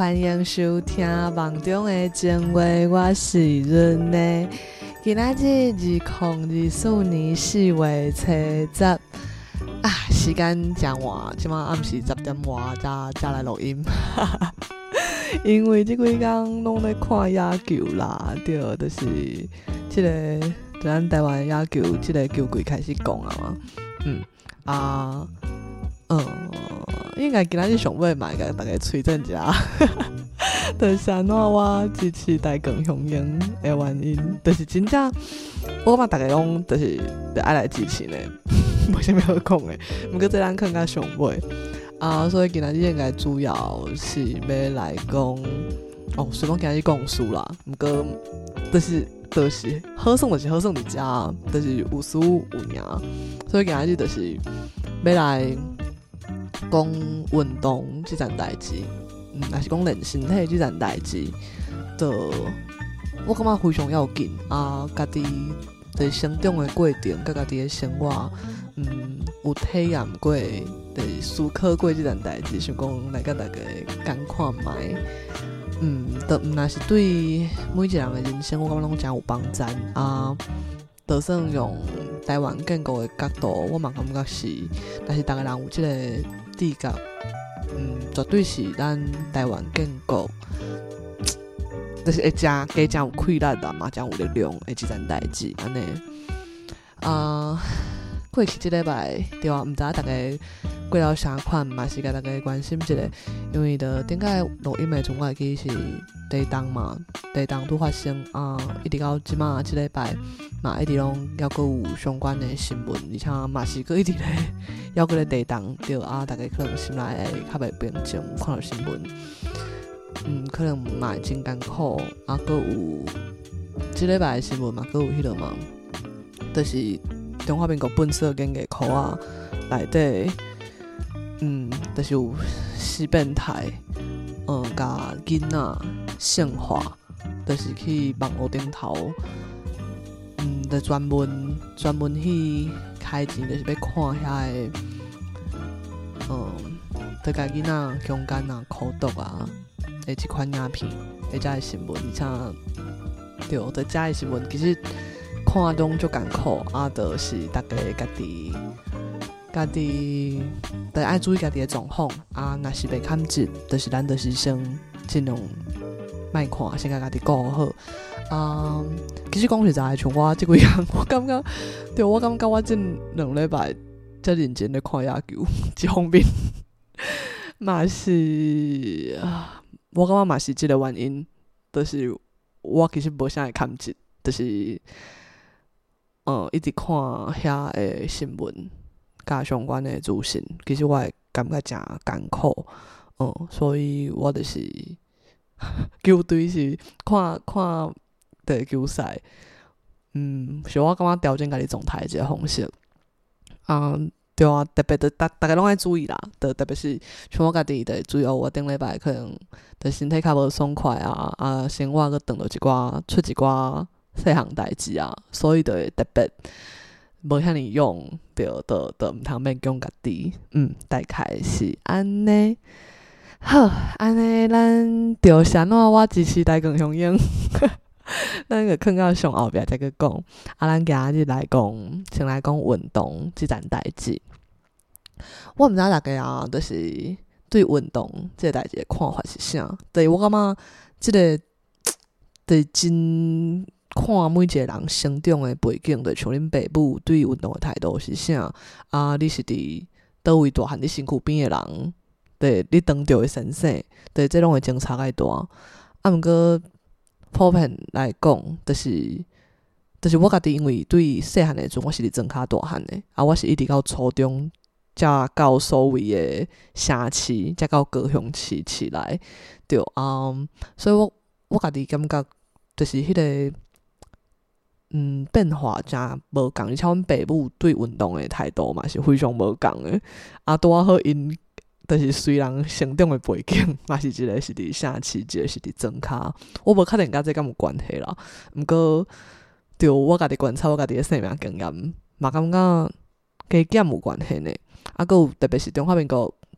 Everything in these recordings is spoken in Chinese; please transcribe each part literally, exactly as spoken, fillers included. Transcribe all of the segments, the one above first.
欢迎收听梦中的情话，我是润呢。今仔日二零二四年四月初十啊，时间真晚，即马暗时十点外才才来录音，因为即几天拢咧看野球啦，对，就是即、这个咱台湾野球即个球季开始讲啊嘛，嗯啊，嗯，应该今仔日上尾嘛，甲大家催证一下。就是安怎我支持台港雄鹰的原因，就是真正我感觉大家拢就是就爱来支持呢，无啥物好讲的。毋过这咱看较上尾啊，所以今仔日应该主要是要来讲哦，虽讲今仔日讲书啦，毋过就是就是好耍就是好耍伫遮，就是有输有赢，所以今仔日就是要来讲运动即件代志。嗯，若是讲练身体即件代志，就我感觉非常要紧啊！家己在成长的过程，甲家己的生活，嗯，有体验过，就是思考过即件代志，想讲来甲大家共看卖，嗯，就毋若是对每一个人的人生，我感觉拢真有帮助啊！就算用台湾建国的角度，我嘛感觉是，但是逐个人有即个知觉。嗯，绝对是咱台湾建国，就是会真加真有气力啦，嘛真有力量的一件代志安尼。啊，过去即礼拜对啊，毋知大家过了啥款，嘛是甲大家关心一下，因为的顶个录音的阵，我会记是地动嘛，地动拄发生啊，一直到即马即礼拜嘛，一直拢还阁有相关的新闻，而且嘛是阁一直咧。还阁咧地动对啊，大家可能心内会较袂平静，看到新闻，嗯，可能嘛会真艰苦，啊，阁有即礼拜的新闻嘛，阁有迄落嘛，就是中华民国本色经济科啊内底，嗯，就是有死变态，嗯，甲囡仔性化，就是去网络顶头，嗯，就专门专门去。开钱就是要看遐个，嗯，就甲囡仔强奸啊、口毒啊，的即款影片，的遮个新闻，而且对，的遮个新闻其实看中足艰苦啊，就是大家家己家己得爱注意家己的状况啊，若是袂堪折，就是咱就是先尽量莫看，先甲家己顾好。啊、嗯，其实讲实在，像我即几日，我感觉，对我感觉我这两礼拜才认真咧看野球，一方面嘛是，我感觉嘛是即个原因，就是我其实无啥会看节，就是嗯一直看遐个新闻甲相关的资讯，其实我会感觉真艰苦，嗯，所以我就是球队是看看。对球赛，嗯，是我感觉调整家己状态一个方式。啊、嗯，对啊，特别的大大家拢爱注意啦，就特别是像我家己的注意哦，我顶礼拜可能的身体较无爽快啊，啊，生活佮撞到一寡出一寡细项代志啊，所以就会特别无遐尼用，对，就就毋通勉强家己，嗯，大概是安尼。好，安尼咱着是安怎我支持台港雄鹰。咱个囥到上后壁再去讲，啊，咱今日来讲，先来讲运动即件代志。我毋知大家啊，就是对运动即个代志的看法是啥？对我感觉即、这个，就是真看每一个人成长的背景，就像恁爸母对运动的态度是啥？啊，你是伫倒位大汉你身躯边的人，对，你当着的先生，对，这拢会争差介大。啊，毋过。普遍来讲，就是就是我家己，因为对细汉的阵，我是伫庄脚大汉的，啊，我是一直到初中，才到所谓的城市，才到高雄市市内，对，嗯，所以我我家己感觉，就是迄、那个，嗯，变化真无共，而且阮爸母对运动的态度嘛是非常无共的，啊，拄啊好因。就是虽然成长的背景，嘛是一个是伫城市，一个是伫庄脚，我无确定甲这敢有关系啦。毋过，对我家己观察我家己的生命经验，嘛感觉加减有关系呢。啊，佮有特别是中华民国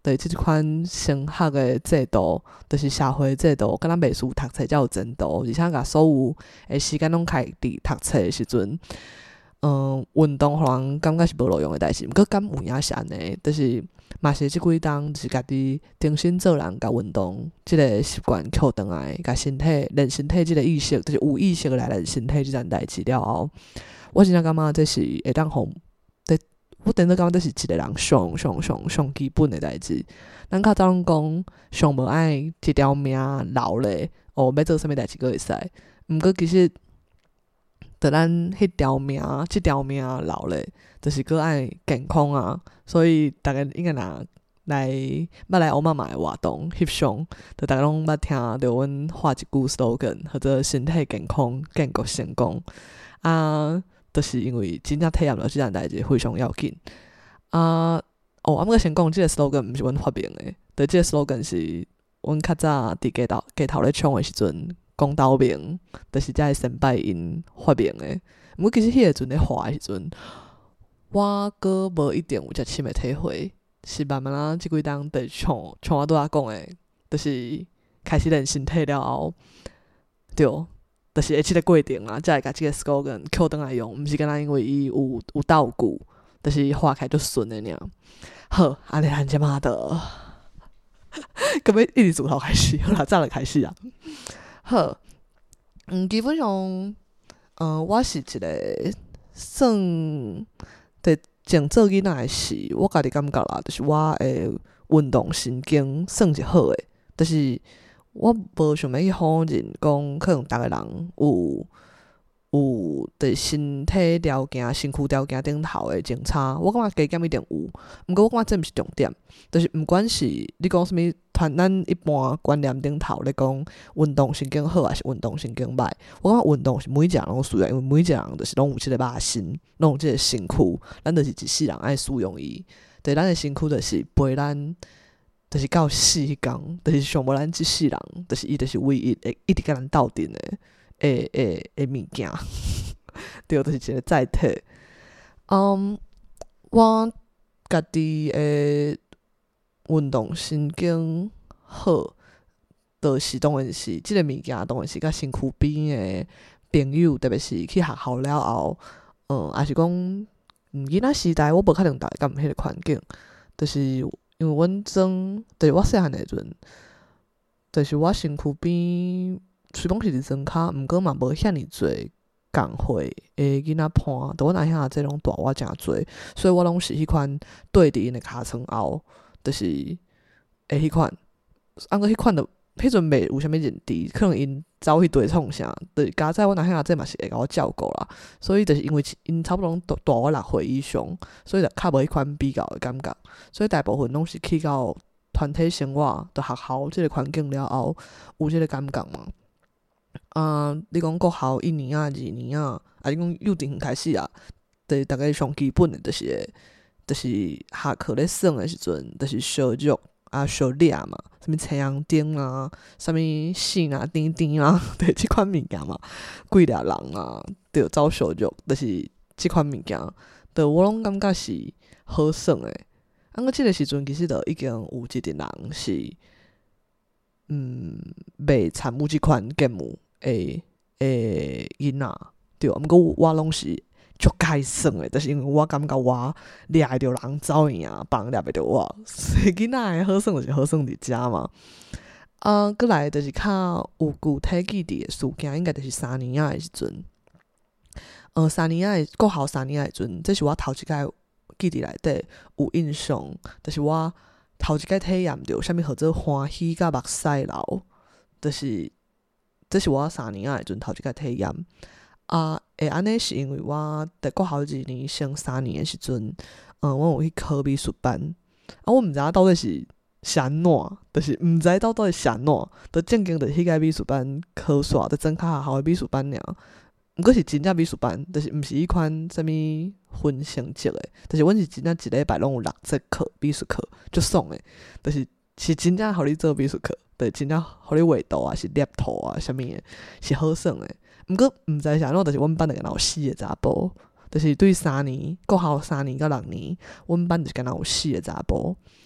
就是即款升学的制度，就是社会制度，敢若袂输读册才有前途，而且甲所有的时间拢开伫读册的时阵，嗯，运动互人感觉是无路用的代志，毋过敢有影是安尼，就是嘛是即几冬就是家己重新做人，甲运动即个习惯捡转来，甲身体练身体即个意识，就是有意识来练身体即件代志了后，我真正感觉这是会当互，我真正感觉这是一个人上上上上基本的代志。咱较早拢讲上无爱一条命留咧，哦，要做啥物代志佫会使，毋过其实，着咱迄条命，即条命留咧，就是佫爱健康啊。所以逐个应该若来捌来欧妈妈的活动翕相，着逐个拢捌听着阮画一句 slogan， 或者身体健康，建国成功啊。就是因为真正体验了即件代志非常要紧啊！哦，啊，毋过先讲，即个 slogan 毋是阮发明的，对，即个 slogan 是阮较早伫街头街头咧唱的时阵，讲斗名，就是遮个先辈因发明的。毋过其实迄个阵咧画的时阵，我阁无一定有遮深的体会，是慢慢啊，即几冬在唱唱我拄仔讲的，就是开始练身体了后，对。就是会即个过程啊，才会甲即个 slogan 捡转来用，毋是敢若因为伊有有道具，就是画起来就顺的尔。好，安尼咱即马的，咁要一直从头开始，好啦，早就开始啊。好，嗯，基本上，嗯，我是一个算伫前做囡仔的时，我家己感觉啦，就是我的运动神经算是好的，就是我无想要去否认讲，可能逐个人有有伫身体条件、身躯条件顶头的前差，我感觉加减一定有。毋过我感觉这毋是重点，就是毋管是你讲啥物，团咱一般观念顶头咧讲运动神经好，还是运动神经歹，我感觉运动是每一个人拢需要，因为每一个人就是拢有即个肉身，拢有即个身躯，咱就是一世人爱使用伊。对，咱的身躯就是陪咱。就是到死迄天，就是上无咱即世人，就是伊就是唯一会一直甲咱斗阵的，诶诶诶物件，对，就是一个载体。嗯，我家己诶运动神经好，就是当然是即个物件，当然是甲身躯边诶朋友，特别是去学校了后，嗯，还是讲，嗯，囡仔时代我无可能逐个敢有迄个环境，就是。因为阮装，就是我细汉的时阵，就是我身躯边虽讲是伫装骹，毋过嘛无遐尼侪共会的囡仔伴，就阮阿兄这拢大我诚侪，所以我拢是迄款对伫因的尻川后，就是会迄款，啊个迄款就迄阵袂有啥物认知，可能因走去对创啥，就是加在阮阿兄这嘛是会甲我照顾啦，所以就是因为因差不多大大我六岁以上，所以就较无迄款比较的感觉，所以大部分拢是去到团体生活、到学校即个环境了后，有即个感觉嘛。啊，你讲国校一年啊、二年啊，啊你讲幼稚园开始啊，就是大概上基本的，就是就是下课咧耍的时阵，就是小肉。啊，小粒嘛，啥物青阳灯啊，啥物线啊、钉钉啊，对，即款物件嘛，几粒人啊，对，走小肉，就是即款物件，对，我拢感觉是好耍的。啊，我即个时阵其实就已经有一群人是，嗯，袂参与即款节目的的囡仔，对，毋过我拢是。足介耍的，就是因为我感觉我掠会着人走赢，别人掠袂着我，所以囡仔的好耍就是好耍伫遮嘛。啊，过来就是较有具体记忆的事件，应该就是三年仔的时阵。呃，三年仔的国校三年仔的时阵，这是我头一届记忆内底有印象，就是我头一届体验着啥物叫做欢喜甲目屎流，就是这是我三年仔的时阵头一届体验。啊，会安尼是因为我伫国校二年升三年的时阵，嗯，我有去考美术班，啊，我毋知影到底是是安怎，就是毋知到底是安怎，就正经伫迄个美术班考煞，伫装较学校的美术班尔。毋过是真正美术班，就是毋是迄款啥物分成绩的，就是阮是真正一礼拜拢有六节课，美术课足爽的，就是是真正互你做美术课，就是真正互你画图啊，是捏图啊，啥物的，是好爽的。毋过毋知是安怎，就是阮班就敢若有四个查甫，就是对三年国校三年到六年，阮班就是敢若有四个查甫。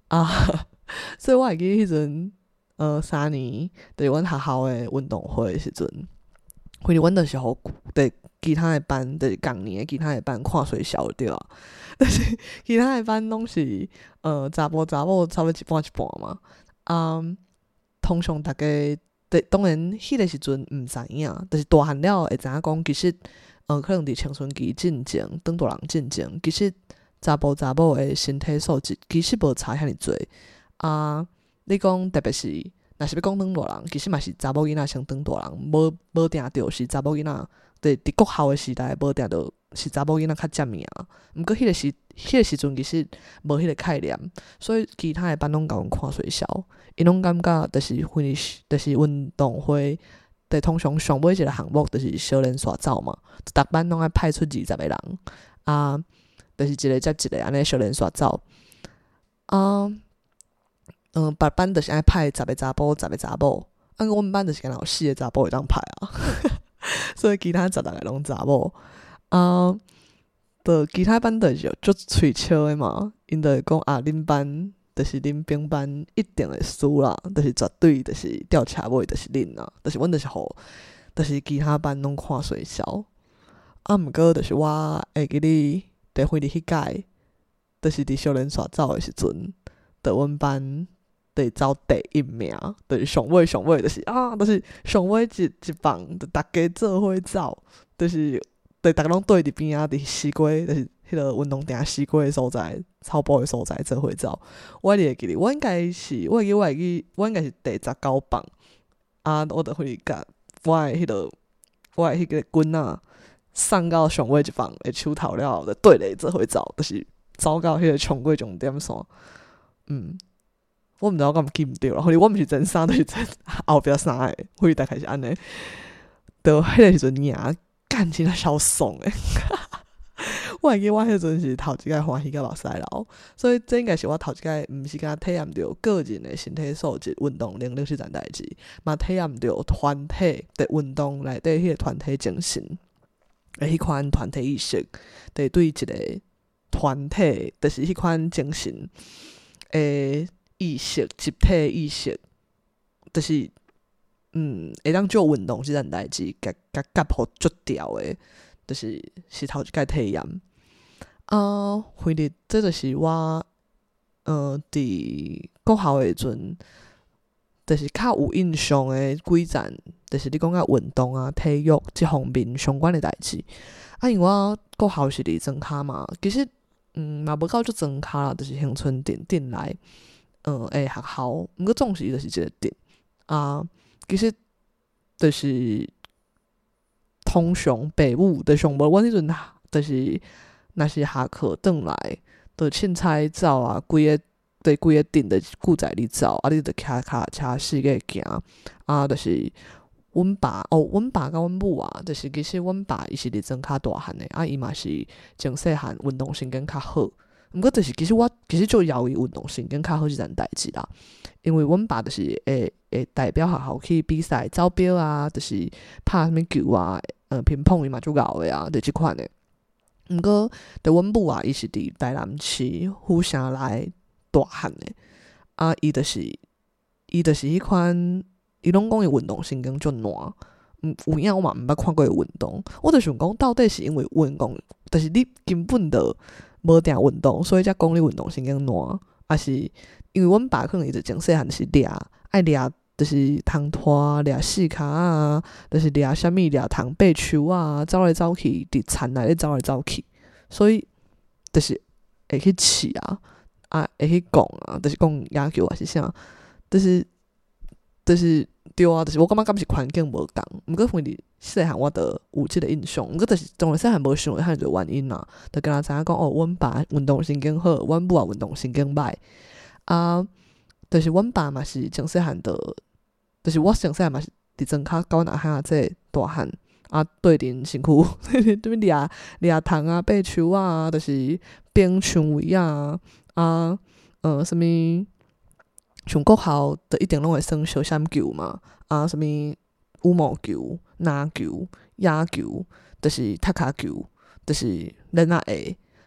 啊，所以我会记迄阵呃三年，就是阮学校诶运动会诶时阵，迄日阮就是互对其他诶班，就是共年诶其他诶班看水小对啊，但是其他诶班拢是呃查甫查某差不多一半一半嘛，啊、嗯，通常大家当然迄个时阵毋知影，但是大汉了会知影讲，其实呃可能伫青春期进前，长大人进前，其实查甫查某诶身体素质其实无差遐尼侪啊。你讲特别是若是要讲长大人，其实嘛是查某囡仔先长大人，无无定着是查某囡仔，对，伫国校诶时代无定着是查某囡仔较占名。毋过迄个时迄个时阵其实无迄个概念，所以其他诶班拢甲阮看水小，因拢感觉就是 finish， 就是运动会。对，通常上尾一个项目就是小人刷走嘛，逐班拢爱派出二十个人啊，就是一个接一个安尼小人刷走啊。嗯，别班就是爱派十个查甫，十个查某。啊，阮班就是敢若有四个查甫会当派啊，所以其他十六个拢查某啊。的其他班就是足喙笑的嘛，因就会讲啊，恁班就是恁兵班一定会输啦，就是绝对就是吊车尾就是恁啦，就是阮就是互，就是其他班拢看水小。啊，毋过就是我会记得第几日迄届，就是伫小人刷走的时阵，伫阮班。得走第一名，就是上尾上尾，就是啊，就是上尾一一棒，就大家做伙走，就是对大家拢对伫边啊，伫西瓜，就是迄个运动场西瓜的所在，草埔的所在做伙走。我会记得，我应该是，我会记，我会记，我应该是第十九棒啊，我就会甲我的迄、那个，我的迄个棍仔送到上尾一棒的手头了后，就对咧做伙走，就是走到迄个冲过终点线，嗯。我毋知我敢记毋对啦，后来我毋是前三，就是前后壁三个，所以大概是安尼。到迄个时阵赢，干真啊超爽诶！我会记我迄阵是头一届欢喜甲目屎流，所以这应该是我头一届毋是敢体验到个人诶身体素质、运动能力是件代志，嘛体验到团体的运动内底迄个团体精神，诶，迄款团体意识，对对一个团体，就是迄款精神诶。意识、集体意识，就是嗯，会当做运动即件代志，甲甲夹互足掉诶，就是是头一届体验。啊，回日这就是我呃伫国校诶阵，就是较有印象诶几站，就是你讲啊运动啊、体育即方面相关诶代志。啊，因为我国校是伫庄骹嘛，其实嗯嘛无到足庄骹啦，就是恒春镇镇内。嗯，诶，学校，毋过总是就是一个点啊。其实就是通常爸母就上无，阮迄阵就是若是下课转来，就凊彩走啊，规个对规个顶就顾在你走，啊，你就骑脚车四个行啊，就是阮爸哦，阮爸甲阮母啊，就是其实阮爸伊是伫庄骹大汉诶，啊，伊嘛是从细汉运动神经较好。毋过就是其实我其实就摇伊运动神经较好即件代志啦，因为阮爸就是会会代表学校去比赛走标啊，就是拍啥物球啊，呃，乒乓伊嘛足敖诶啊，就即款诶。毋过，就阮母啊，伊是伫台南市府城内大汉诶，啊，伊就是伊就是迄款，伊拢讲伊运动神经足烂。嗯，有影我嘛毋捌看过伊运动，我就想讲，到底是因为运动，就是你根本就无定运动，所以才讲你运动神经烂，还是因为阮爸可能伊就从细汉就是掠，爱掠就是通拖掠四骹啊，就是掠啥物掠通爬树啊，走来走去伫田内咧走来走去，所以就是会去试啊，啊会去讲啊，就是讲野球还是啥，就是就是对啊，就是我感觉敢是环境无共，毋过反正细汉我就有即个印象，毋过就是当然细汉无想过遐尼多原因啦，就敢若知影讲哦，阮爸运动神经好，阮母也运动神经歹啊，就是阮爸嘛是从细汉就，就是我从细汉嘛是伫庄骹甲阮阿兄即个大汉啊对阵身躯，对面掠掠虫啊、爬树啊，就是冰墙围啊啊呃啥物。像国校就一定拢会耍小闪球嘛，啊，什物羽毛球、篮球、野球，就是踢骹球，就是咱仔会，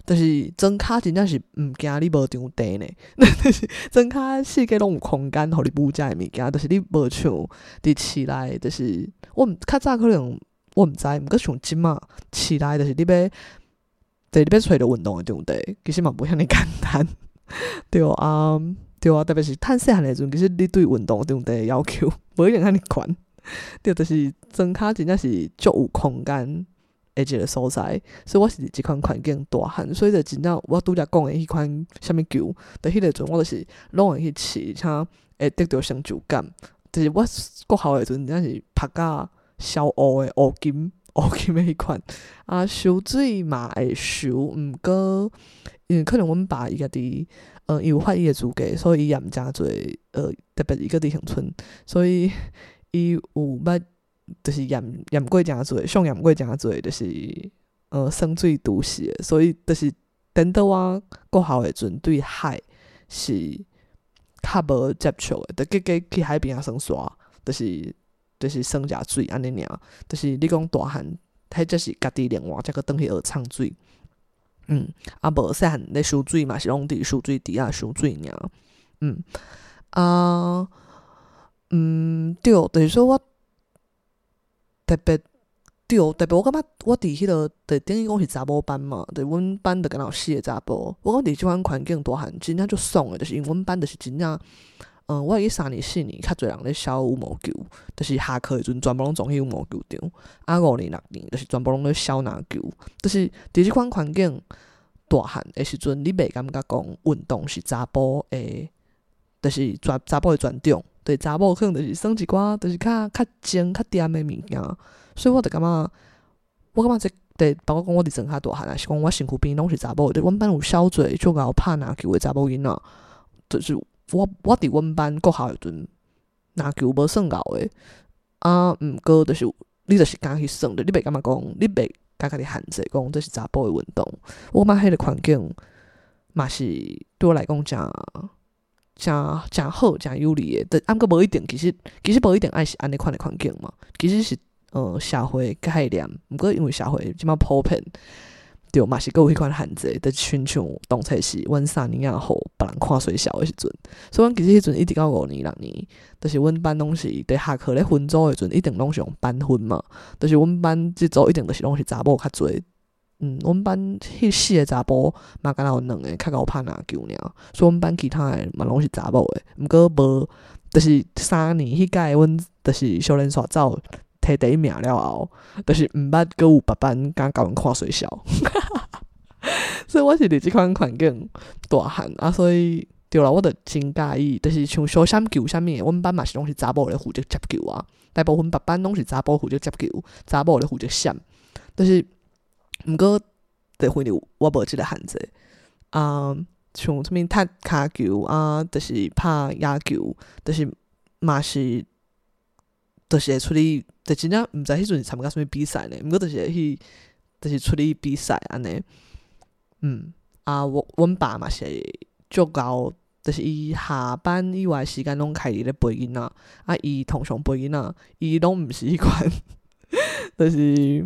就是装脚真正是毋惊你无场地呢，就是装脚世界拢有空间，互你补遮的物件，就是你无像伫市内，就是我毋较早可能我毋知，毋过像即嘛市内就是你要，就是你要找着运动的场地，其实嘛无遐尼简单，对啊，对啊，特别是趁细汉的时阵，其实你对运动的场地的要求无一定遐尼悬，对，就是装脚真正是足有空间。的一个所在，所以我是伫即款环境大汉，所以就真正我拄则讲的迄款啥物球，伫迄个阵我就是拢会去试，而且会得到成就感。就是我国校的阵，真正是拍甲小乌的乌金、乌金的迄款。啊，游水嘛会游，毋过因为可能阮爸伊家己，呃，伊有发伊的资格，所以伊也毋诚做，呃，特别伊个伫乡村，所以伊有捌。就是验验过诚侪，上验过诚侪，就是呃生水都市的，所以就是等到我国校的阵对海是较无接触的，就结果去海边啊耍耍，就是就是耍遮水安尼尔，就是你讲大汉，迄则是家己另外才去转去学创水，嗯，啊无细汉咧游水嘛是拢伫游水池啊游水尔，嗯啊嗯对，就是说我。特别对，特别我感觉我伫迄、那个，就等于讲是查某班嘛，就阮班就敢若有四个查甫。我讲伫即款环境大汉，真正足爽诶，就是因为阮班就是真正，嗯，我会记三年四年较侪人咧小羽毛球，就是下课诶阵全部拢总去羽毛球场，啊五年六年就是全部拢咧小篮球，就是伫即款环境大汉诶时阵，你袂感觉讲运动是查甫诶，就是查查甫诶专长。对查某可能就是耍一寡，就是较较精较掂的物件，所以我就感觉，我感觉这，包括讲我伫装较大汉，还是讲我身躯边拢是查某的。阮班有小侪足够拍篮球的查某囡仔，就是我我伫阮班国校迄阵，篮球无算够的，啊，毋过就是你就是敢去耍的，你袂感觉讲，你袂甲家己限制讲这是查甫的运动。我感觉迄个环境嘛是对我来讲诚。诚诚好，诚有利的，但毋过无一定，其实其实无一定爱是安尼款的环境嘛。其实是呃社会概念，毋过因为社会即摆普遍，对嘛是佫有迄款限制，就亲像当初是阮三年仔互别人看衰小的时阵，所以阮其实迄阵一直到五年六年，就是阮班拢是伫下课咧分组的阵，一定拢是用班分嘛，就是阮班即组一定就是拢是查某较侪。嗯，阮班迄四个查甫嘛，敢若有两个较够拍篮球尔，所以阮班其他的嘛拢是查某的，毋过无，就是三年迄届阮就是少年选走摕第一名了后，就是毋捌佫有别班敢甲阮看衰小，所以我是伫即款环境大汉啊，所以对啦，我著真介意，就是像小闪球啥物的，阮班嘛是拢是查某咧负责接球啊，大部分别班拢是查甫负责接球，查某咧负责闪，就是。毋过，地方里我无即个限制啊，像啥物踢骹球啊，就是拍野球，就是嘛是，就是会出去，就真正毋知迄阵是参加啥物比赛呢？毋过就是会去，就是出去比赛安尼。嗯，啊，我阮爸嘛是足够，就是伊下班以外时间拢开伫咧陪囡仔，啊，伊通常陪囡仔，伊拢毋是迄款，就是。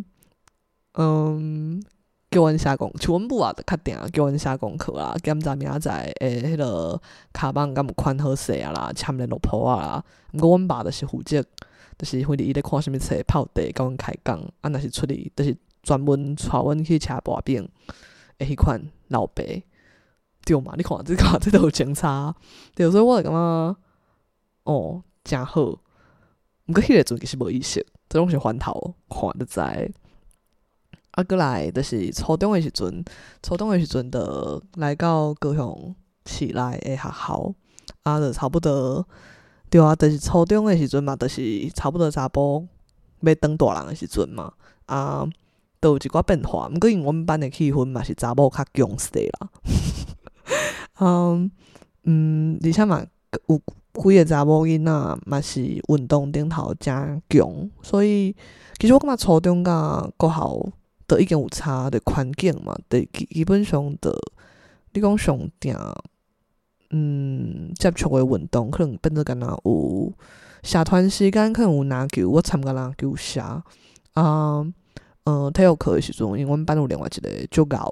嗯，叫阮写功，像阮母啊，就较定叫阮写功课啦，检查明仔载诶，迄个骹网敢有款好势啊啦，签联络簿啊啦。毋过阮爸就是负责，就是反正伊咧看啥物册，泡茶，甲阮开讲。啊，若是出去，就是专门带阮去车跋饼诶，迄款老爸，对嘛？你看这看这都有前差，对，所以我就感觉，哦，诚好。毋过迄个阵其实无意识，这拢是翻头看就知。啊，过来就是初中的时阵，初中的时阵就来到高雄市内的学校，啊，就差不多，对啊，就是初中的时阵嘛，就是差不多查甫要当大人的时阵嘛，啊，都有一寡变化。毋过因为阮班的气氛嘛是查某较强势啦，嗯嗯，而且嘛有几个查某囡仔嘛是运动顶头诚强，所以其实我感觉初中甲国校。就已经有差的环境嘛，就基本上就你讲上定，嗯，接触的运动可能变做敢若有社团时间可能有篮球，我参加篮球社啊，呃，体育课的时阵，因为阮班有另外一个足够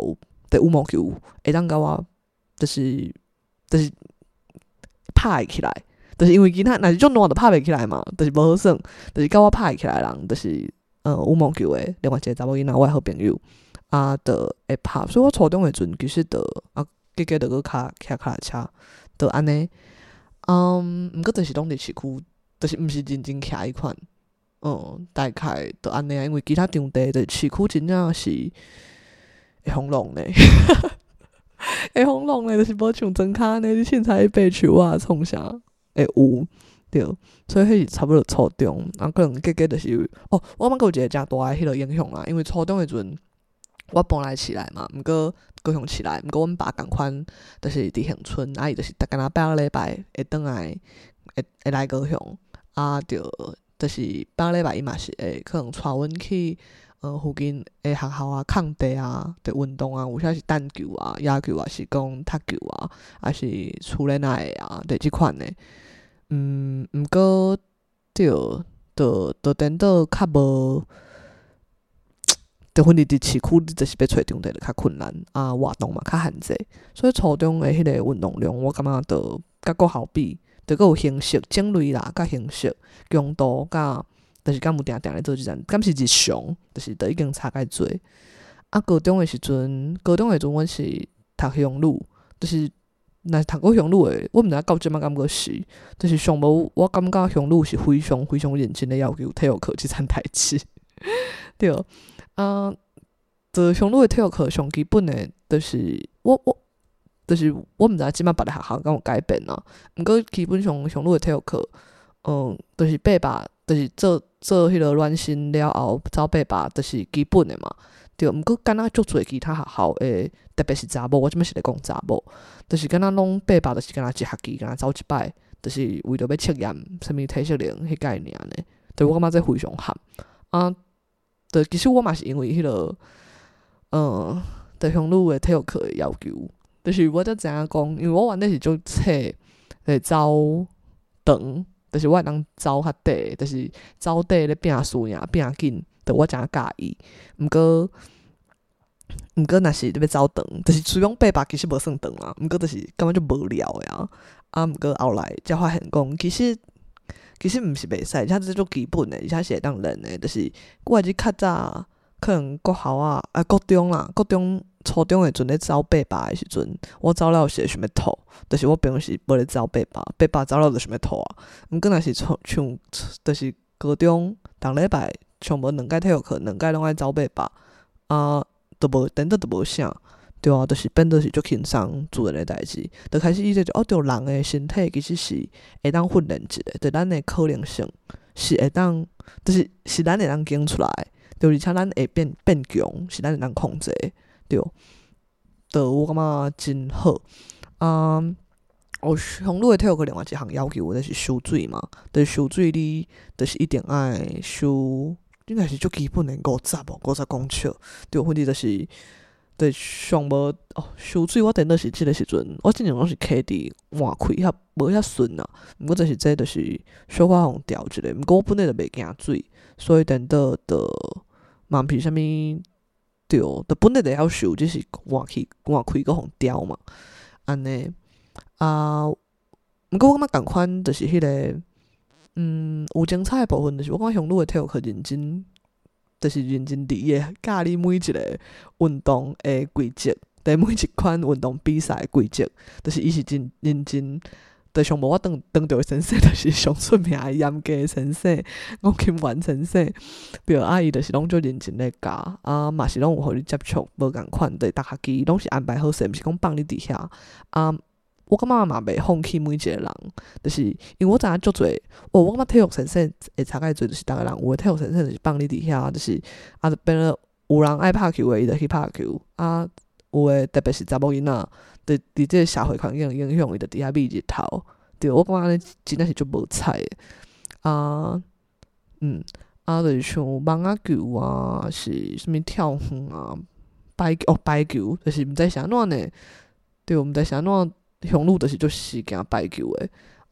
对羽毛球会当甲我就是就是拍起来，就是因为其他若是种烂就拍袂起来嘛，就是无好耍，就是甲我拍起来的人，就是呃羽毛球的另外一个查某囡仔，我的好朋友啊，就会拍，所以我初中的时阵其实就啊，结果就搁骹骑脚踏车，就安尼，嗯，毋过就是拢伫市区，就是毋是认真骑迄款，嗯，大概就安尼啊，因为其他场地就是市区真正是会轰浪呢。会轰浪诶，就是无像庄骹呢，你凊彩爬树啊，创啥会有对，所以迄是差不多初中，啊，可能结果就是哦，我感觉有一个诚大诶迄个影响啦，因为初中诶时阵我搬来市内嘛，毋过高雄市内，毋过阮爸共款，就是伫恒春，啊伊就是逐工拜个礼拜会转来，会会来高雄，啊，着就是拜个礼拜伊嘛是会可能带阮去。呃，附近诶学校啊、空地啊，着运动啊，有啥是弹球啊、野球啊，是讲踢球啊，还是厝内内啊，着即款诶。嗯，毋过着着着颠倒较无，着反正伫市区，你就是要找场地着较困难啊，活动嘛较限制，所以初中诶迄个运动量，我感觉着甲国校比，着佫有形式、种类啦，甲形式、强度甲。就是敢有定定咧做即阵，敢是日常，就是都已经差介侪。啊，高中诶时阵，高中诶时阵，阮是读乡女，就是若是读过乡女诶，我毋知影到即摆敢阁是，就是上无我感觉乡女是非常非常认真咧要求体育课即件代志。对，啊，就乡女诶体育课上基本诶，就是我我就是我毋知影即摆别个学校敢有改变啊。毋过基本上乡女诶体育课，嗯，就是八百。就是做做迄个暖身了后，走八百就是基本诶嘛。对，毋过敢若足侪其他学校诶，特别是查某，我即摆是咧讲查某，就是敢若拢八百，就是敢若一学期敢若走一摆，就是为着要测验啥物体适能迄概念呢。对我感觉这非常合啊。对，其实我嘛是因为迄、那个，嗯，对乡女诶体育课诶要求，就是我才知影讲，因为我原底是做册会走长。就是我会当走较短，就是走短咧拼输赢拼紧，就我诚介意。毋过，毋过若是你要走长，就是虽然八百其实无算长啦，毋过就是感觉就无聊诶啊。啊，毋过后来才发现讲，其实其实毋是袂使，而且这足基本诶，而且是会当练诶。就是我还是较早可能国校啊，啊国中啦，国中。初中诶时阵咧走八百诶时阵，我走了是会想要吐，就是我平时无咧走八百，八百走了就想要吐啊。毋过若是像像，就是高中逐礼拜上无两届体育课，两届拢爱走八百，啊，都无等到都无啥，对啊，就是变做是足轻松自然诶代志，就开始意识就哦，着人诶身体其实是会当训练一个，就咱诶可能性是会当，就是是咱会当经出来，就而且咱会变变强，是咱会当控制。对，就我感觉真好。啊、嗯，哦，乡女诶体育课另外一项要求就是收水嘛，就是收水你就是一定爱收，应该是足基本诶五十哦，五十公尺。对，反正就是，对上无哦收水，我顶多是即个时阵，我之前拢是摕伫换开遐无遐顺啊。毋过就是这就是小可互调一个，毋过我本来就袂惊水，所以顶多就嘛毋是啥物。对，就本来就晓收，只是换去换开个互调嘛，安尼啊。毋过我感觉共款，就是迄、那个，嗯，有精彩诶部分，就是我感觉乡女诶体育课认真，就是认真伫伊会教你每一个运动诶规则，对每一款运动比赛诶规则，就是伊是真认真。就上无我当当着诶先生，就是上出名诶严格诶先生，吴金元先生。对，啊伊就是拢足认真咧教，啊嘛是拢有互你接触，无共款，对，逐学期拢是安排好势，毋是讲放你伫遐。啊，我感觉嘛袂放弃每一个人，就是因为我知影足侪，哦，我感觉体育先生会差介侪，就是逐个人有诶体育先生就是放你伫遐，就是啊，就变了有人爱拍球诶，伊就去拍球，啊，有诶特别是查某囡仔。伫伫即个社会环境影响，伊就伫遐眯日头。对，我感觉安尼真正是足无彩诶。啊，嗯，啊，就是像网仔球啊，是啥物跳远啊，排哦排球，就是毋知是安怎呢？对，毋知是安怎，乡女就是足是惊排球诶。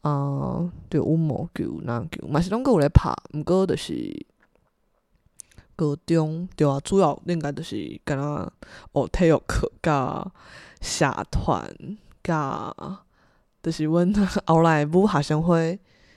啊，对，羽毛球、篮球，嘛是拢个有咧拍，毋过就是， 高中对啊，主要应该就是敢若学体育课、甲社团、甲就是阮后来舞学生会，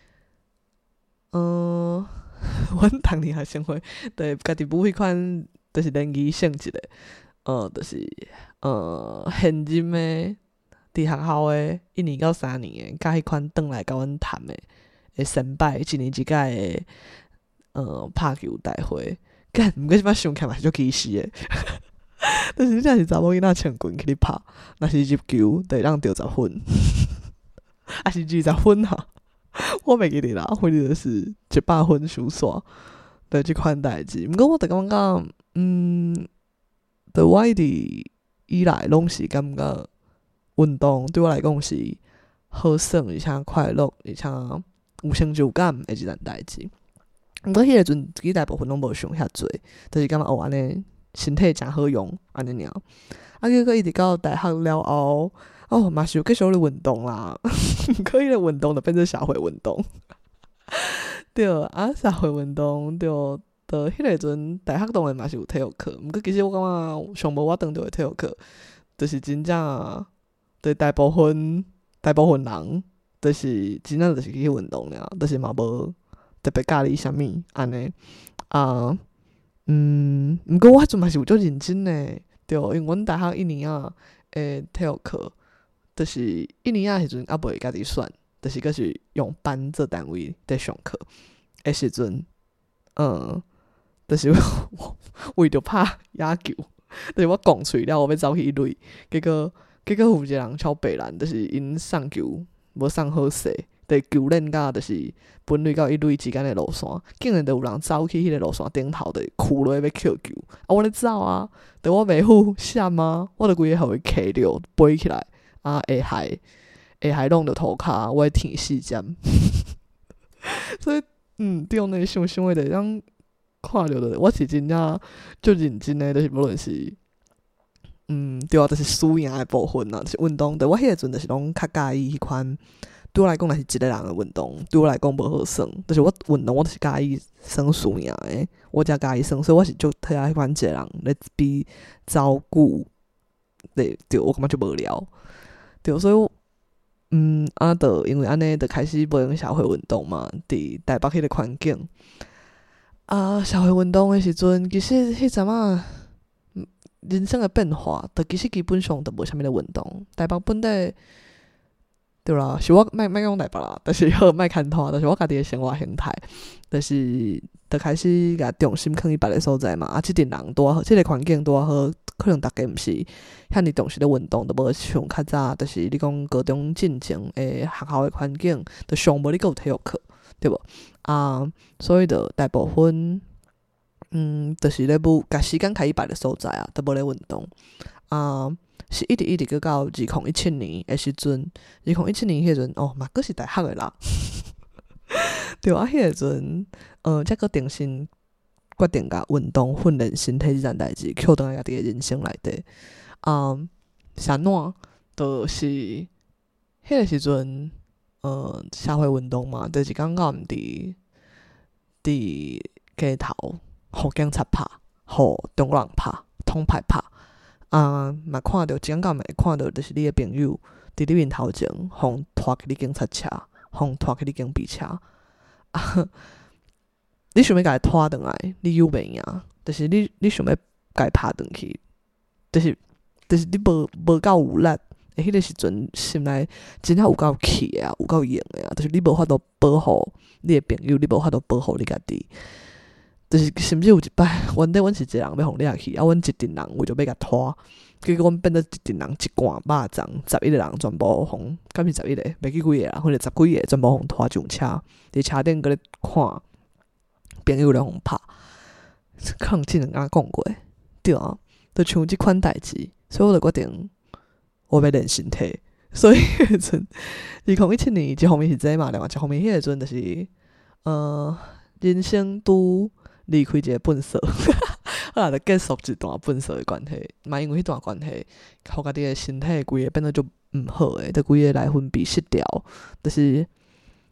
嗯，阮当年学生会，就会家己舞迄款，就是联谊性质的，呃，就是呃现任的伫学校的一年到三年的，甲迄款转来甲阮谈的的先辈，一年一届的呃拍球大会，干，毋过即摆想起嘛是足歧视的。但是你若是查某囡仔穿裙去咧拍，若是入球，就会当得十分，还是二十分啊？我袂记得啦，反正就是一百分输煞的即款代志。毋过我就感觉，嗯，就我一直以来拢是感觉运动对我来讲是好耍，而且快乐，而且有成就感的一件代志。毋过迄个阵，其实大部分拢无想遐济，就是感觉哦安尼身体诚好用安尼尔。啊，结果一直到大学了后，哦嘛是有继续咧运动啦，毋过迄个运动就变做社会运动。对啊，社会运动对，就迄个阵大学当然嘛是有体育课，毋过其实我感觉上无我当着的体育课，就是真正对大部分大部分人，就是真正就是去运动尔，就是嘛无特别教你啥物安尼啊。嗯，毋过我迄阵嘛是有足认真诶，对，因为阮大学一年啊诶体育课，就是一年啊时阵还袂家己选，就是阁是用班做单位在上课诶时阵，嗯，就是为着拍野球，就是我讲喙了，我要走去一垒，结果结果有一个人超白烂，就是因送球无送好势。伫球链甲就是本垒到一垒之间的路线，竟然就有人走去迄个路线顶头，就跍落要捡球。啊，我咧走啊，就我袂好闪啊，我就规个互伊卡着飞起来，啊，下海下海弄着涂骹，我天死尖。所以，嗯，对那想想的，就当看着的，我是真正足认真的，就是无论是。嗯，对啊，就是输赢的部分啊，就是运动。对我迄个阵就是拢较介意迄款。对我来讲，若是一个人的运动，对我来讲无好耍。就是我运动，我就是介意算输赢的，我才介意算，所以我是足讨厌迄款一个人咧比照顾，对对，我感觉就无聊。对，所以我嗯啊，就因为安尼，就开始无用社会运动嘛，伫台北迄个环境啊，社会运动的时阵，其实迄阵啊，人生的变化，就其实基本上就无啥物咧运动。台北本地。对啦，是我莫莫讲台北啦，但是好莫牵拖，但是我家己的生活形态，就是就开始甲重心放伫别个所在嘛。啊，即阵人拄啊好，即个环境拄啊好，可能逐家毋是遐尼重视咧运动，就无像较早，就是你讲高中进前诶学校的环境，就上无你阁有体育课，对无？啊，所以就大部分，嗯，就是咧舞，甲时间开去别个所在啊，都无咧运动啊。是一直一直去到二零一七年的时阵，二零一七年迄阵哦，嘛阁是大学的啦。对啊，迄个阵，呃，才阁定心决定甲运动训练身体即件代志，扣倒来家己的人生内底。啊、嗯，啥怎？就是迄个时阵，呃，社会运动嘛，就是感觉毋伫伫街头，互警察拍，互中国人拍，统派拍。啊，嘛看到，真感会看到，就是你的朋友伫你面头前，互拖去你警察车，互拖去你警备车。啊，你想要甲伊拖转来，你又袂赢，就是你你想要甲伊拍转去，就是就是你无无够有力。诶，迄个时阵心内真正有够气的啊，有够硬的啊，就是你无法度保护你的朋友，你无法度保护你家己。就是甚至有一摆，原底阮是一个人要互掠去，啊，阮一群人为着要甲拖，结果阮变做一群人一罐肉粽，十一个人全部互，敢是十一个，袂记几个啦，或者十几个全部互拖上车，伫车顶搁咧看朋友咧互拍，可能真人甲讲过，对啊，就像即款代志，所以我就决定我要练身体，所以迄个阵二零一七年一方面是这嘛，另外一方面迄个阵就是呃人生拄。离开一个粪扫，后来就结束一段粪扫的关系，嘛因为迄段关系，互家己的身体规个变得就毋好诶，就规个内分泌失调，就是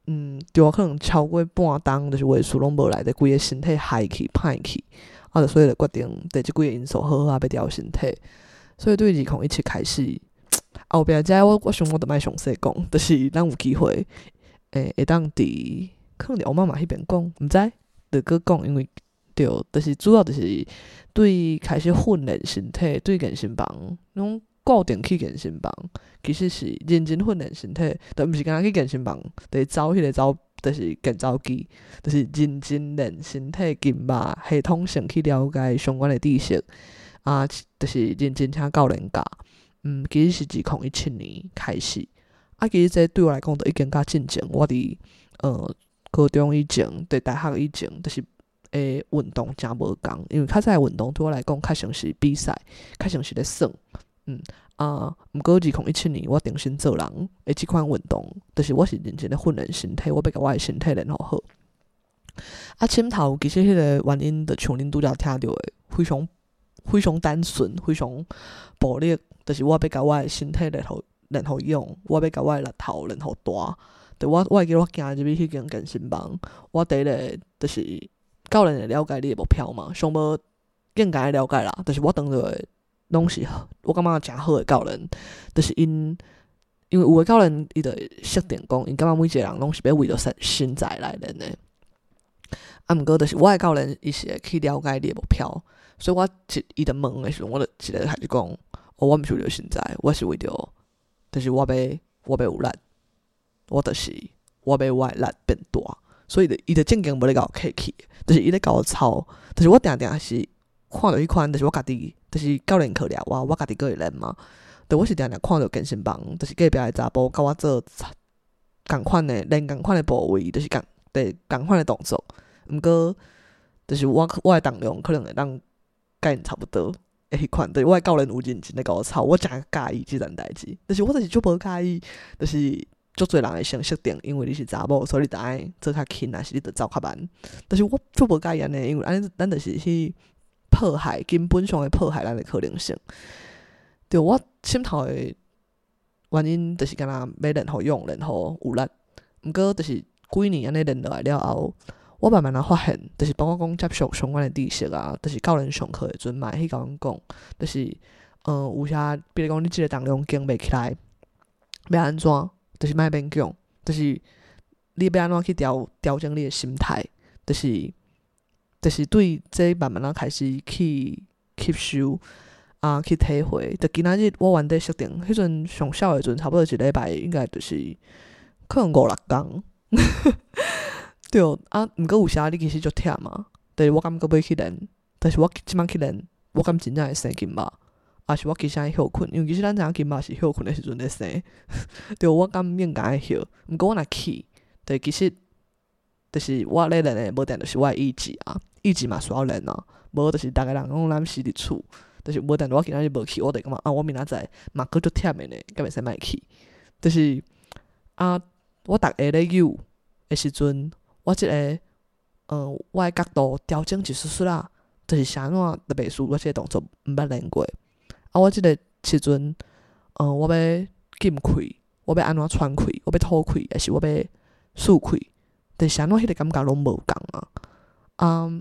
嗯，对我可能超过半冬，就是月数拢无来，就规个身体歹去歹去，啊，就所以就决定伫即几个因素好好啊，要调身体。所以对二零一七开始，后壁遮我我想我就莫详细讲，就是咱有机会，诶、欸，会当伫可能伫欧妈妈迄边讲，毋知就搁讲，因为对，就是主要就是对开始训练身体，对健身房拢固定去健身房，其实是认真训练身体，就毋是干那去健身房，就是走迄个走，就是健走机，就是认真练身体筋肉，系统性去了解相关的知识，啊，就是认真请教练教。嗯，其实是自二零一七年开始，啊，其实这对我来讲，就已经较进前，我伫呃高中以前，伫大学以前，就是诶运动真无共，因为较早的运动对我来讲，较像是比赛，较像是咧耍。嗯啊，毋过二零一七年我重新做人诶，即款运动，就是我是认真咧训练身体，我要甲我诶身体练好好。啊，深头其实迄个原因，就像恁拄则听到诶，非常非常单纯，非常暴力，就是我要甲我诶身体练好练好用，我要甲我诶力头练好大。对我我会记得我行入去迄间健身房，我第一个就是教练会了解你诶目标嘛，上无更加了解啦，就是我当作拢是我感觉诚好诶教练，就是因因为有诶教练伊就会设定讲，因感觉每一个人拢是要为着身材来练诶。啊，毋过就是我诶教练伊是会去了解你诶目标，所以我一伊就问诶时阵，我就一个开始讲，哦，我毋是为着身材，我是为着，就是我要我要有力，我就是我要我诶力变大，所以伊就正经无咧甲我客气，就是伊咧甲我操，就是我定定是看到迄款，就是我家己。就是教练课了，我我家己个会练嘛。对，我是定定看到健身房，就是隔壁的查甫甲我做共款的练共款的部位，就是共对共款的动作。毋过，就是我我的重量可能会当甲因差不多的迄款。对，我的教练有认真咧甲我操，我真介意即件代志。但是我就是足无介意，就是足侪人会先设定，因为你是查某，所以你就爱做较轻，还是你就走较慢。但是我足无介意安尼，因为安尼咱就是去。破坏根本上会破坏咱的可能性。对，我心头的原因就是干那要练好用，练好有力。毋过就是几年安尼练落来了后，我慢慢啊发现，就是包括讲接触相关的知识啊，就是教练上课的阵嘛，去甲阮讲，就是嗯，有啥，比如讲你即个重量经袂起来，要安怎？就是莫勉强，就是你要安怎去调调整你的心态，就是。就是对这慢慢啊开始去吸收啊，去体会。就今仔日我原地设定，迄阵上少的阵，差不多一礼拜应该就是可能五六工。对啊，毋过有时你其实足忝嘛，但是我感觉要去练，但是我即摆去练，我感真正会生筋肉，啊是我其实爱休困，因为其实咱知影筋肉是休困的时阵咧生。对，我感应该爱休，毋过我若去，对，其实就是我咧练的无定就是我的意志啊。意志嘛需要练啊，无就是逐个人讲咱死伫厝，就是无等我今仔日无去，我就感觉啊，我明仔载嘛佫足忝的呢，敢袂使莫去。就是啊，我逐下咧游的时阵，我即、这个嗯，我的角度调整一丝丝啦，就是啥物特别输，我即个动作毋捌练过。啊，我即个时阵，嗯，我要进开，我要安怎喘开，我要吐开，还是我要输开？但是啥物迄个感觉拢无共啊，嗯。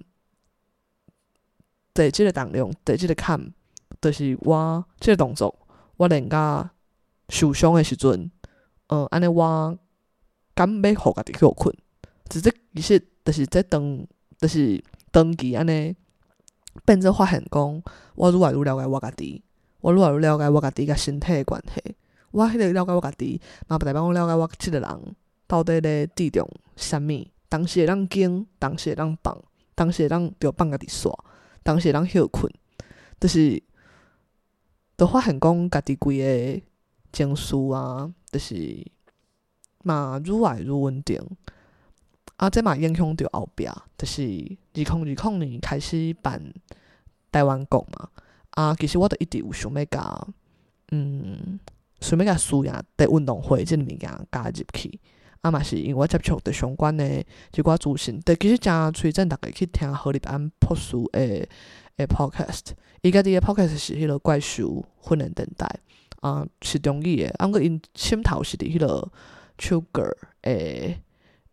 对即个重量，对即个坎，就是我即个动作，我练甲受伤的时阵，呃，安尼我敢要互家己休困，只是其实就是在长，就是长期安尼变做发现讲，我愈来愈了解我家己，我愈来愈了解我家己甲身体的关系，我迄个了解我家己，嘛代表我了解我即个人到底咧注重啥物，当时会当紧，当时会当放，当时会当着放家己煞。当时人休困，就是就发现讲家己规个情绪啊，就是嘛愈来愈稳定。啊，这嘛影响到后壁，就是二零二零年开始办台湾国嘛。啊，其实我都一直有想要甲，嗯，想要甲输赢伫运动会即个物件加入去。啊嘛是因为我接触着相关的即寡资讯，但其实真推荐大家去听何立安博士的的 podcast， 伊家己的 podcast 是迄个怪兽训练电台，啊是中语的，啊毋过因心头是伫迄个 Sugar 的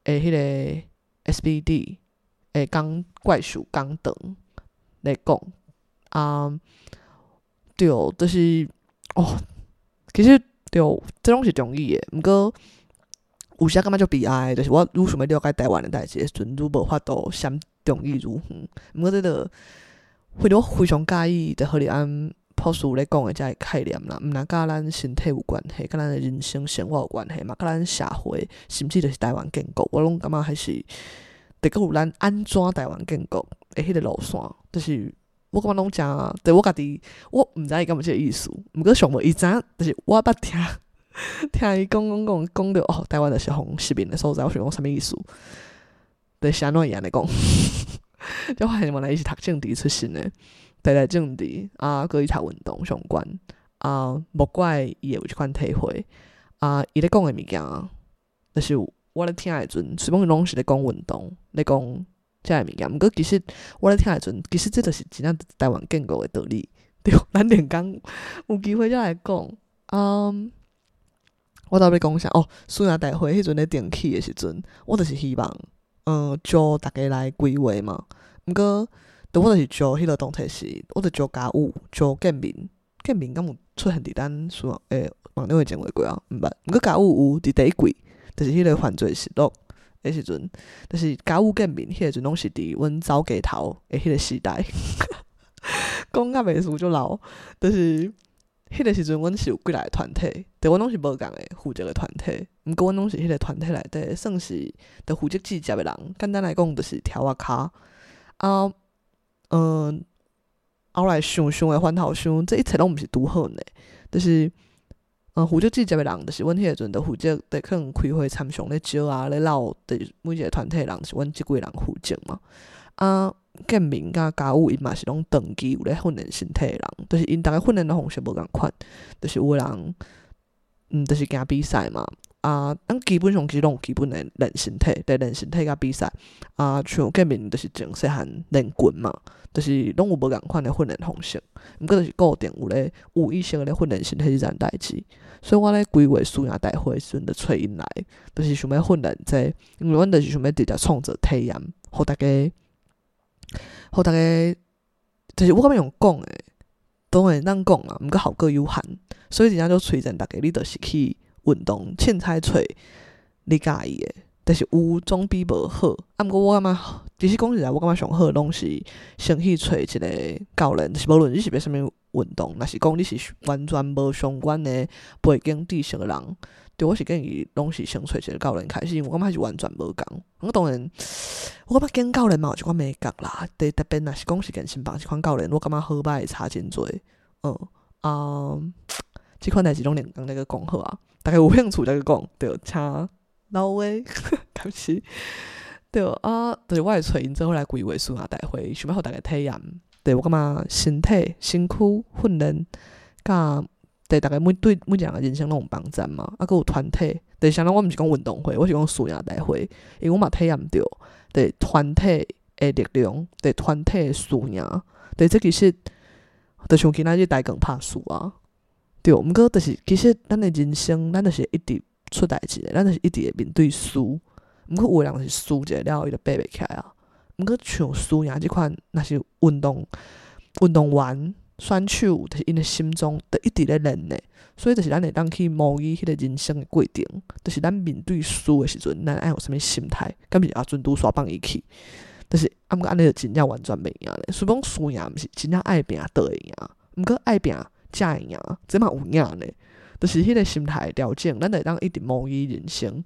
诶迄个 S B D 诶讲怪兽讲长来讲啊，对，就是哦，其实对，这拢是中意诶，毋过有时感觉足悲哀，就是我愈想要了解台湾诶代志诶时阵，愈无法度闪中意如远。毋过这个，非常非常介意，就互你按朴素咧讲诶遮个概念啦，毋若甲咱身体有关系，甲咱诶人生生活有关系嘛，甲咱社会，甚至就是台湾建国，我拢感觉还是得个有咱安怎台湾建国诶迄个路线，就是我感觉拢诚，对我家己，我毋知伊敢有即个意思，毋过上无伊知影，就是我捌听。听伊讲讲讲讲到哦，台湾就是红失眠的所在，我想讲啥物意思？就是安怎伊安尼讲？就发现原来伊是读政治出身的，台大政治啊，佮伊读运动相关啊，无怪伊会有即款体会啊。伊咧讲的物件，就是我咧听的时阵，随便拢是咧讲运动，咧讲遮个物件。毋过其实我咧听的时阵，其实这就是真正台湾建国的道理。对，咱连讲有机会才来讲，嗯。我倒要讲啥哦？苏亚大会迄阵咧定起的时阵，我就是希望，嗯，招大家来规划嘛。毋过，我就是招迄个动态是，我就招家务，招建民，建民敢有出现伫咱苏亚诶网络诶前话过啊？毋捌。毋过家务有伫第一季，就是迄个犯罪实录诶时阵，就是家务建民迄个阵拢是伫阮早家头诶迄个时代，讲甲袂输就老，就是。迄个时阵，阮是有几来个团体，但阮拢是无共诶负责诶团体。毋过，阮拢是迄个团体内底算是着负责记者诶人。简单来讲，就是条仔骹啊，嗯，后来想想诶，翻头想，这一切拢毋是拄好呢。就是嗯，负责记者诶人，就是阮迄个阵着负责，得可能开会参详咧招啊，咧闹，着每一个团体诶人是阮即几个人负责嘛。啊。建民甲家务因嘛是拢长期有咧训练身体诶人，就是因逐个训练诶方式无共款，就是有诶人，嗯，就是行比赛嘛，啊，咱基本上其实拢有基本诶练身体，对练身体甲比赛，啊，像建民就是从细汉练拳嘛，就是拢有无共款诶训练方式，毋过就是固定有咧有意识诶咧训练身体即件代志，所以我咧规划苏亚大会诶时阵，就找因来，就是想要训练这，因为阮就是想要直接创造体验，互大家。互大家，就是我感觉用讲诶，当然咱讲啊，毋过效果有限，所以真正就推荐大家，你就是去运动，凊彩找你介意诶，但是有总比无好。啊，毋过我感觉，其实讲实在，我感觉上好拢是先去找一个教练，就是无论你是要啥物运动，若是讲你是完全无相关诶背景知识诶人。对，我是建议拢是先找一个教练开始，因为我感觉是完全无共。我当然，我感觉揀教练嘛有一款美感啦，特特别若是讲是健身房即款教练，我感觉好歹会差真多。嗯啊，即款代志拢连讲那个讲好啊，大家有兴趣再去讲，对，请老威，感谢。对啊，就是我会找因做伙来规划苏亚大会，想要互大家体验。对我感觉身体、身躯训练，甲。对，大概每对每一个人的人生拢有帮助嘛，啊，佮有团体，对，相当我毋是讲运动会，我是讲苏亚大会，因为我嘛体验着，对团体的力量，对团体的输赢，对，这其实就像今仔日台港拍输啊，对，毋过就是其实咱的人生，咱就是一直出代志的，咱就是一直会面对输，毋过有诶人是输者了后，伊就爬袂起来啊，毋过像输赢即款，若是运动运动员。选手就是因的心中就一直咧练呢，所以就是咱会当去模拟迄个人生的过程，就是咱面对输的时阵，咱爱有啥物心态，敢是阿阵拄煞放伊去，就是啊，毋过安尼就真正完全袂赢咧。虽讲输赢毋是真正爱拼倒会赢，毋过爱拼才会赢，这嘛有赢呢。就是迄个心态的调整，咱会当一直模拟人生。